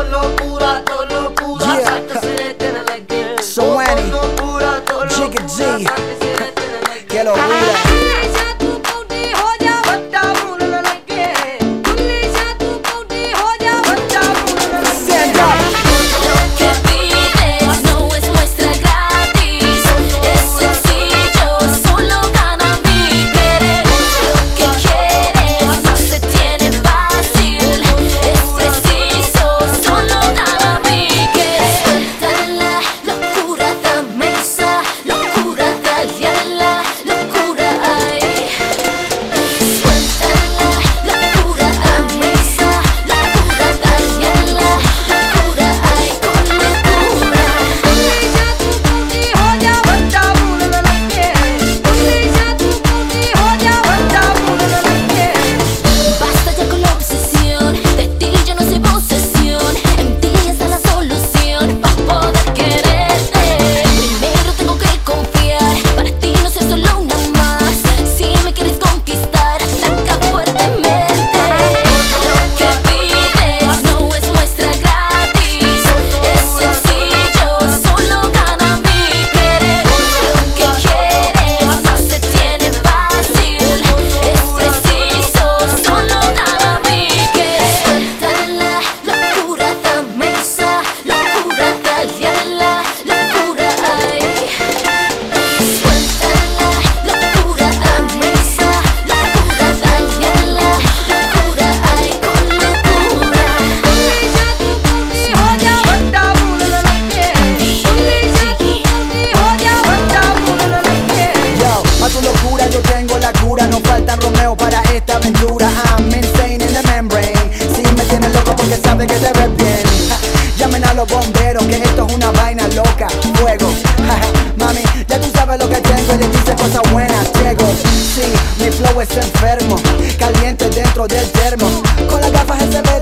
So Annie, Jigga G, que lo jura. Yo tengo la cura, no falta Romeo para esta aventura. I'm insane in the membrane. Si me tienes loco porque sabe que te ves bien. Llamen a los bomberos que esto es una vaina loca. Fuego, mami, ya tú sabes lo que tengo y le dices cosas buenas. Llego, sí, mi flow es enfermo, caliente dentro del termo. Con las gafas se ve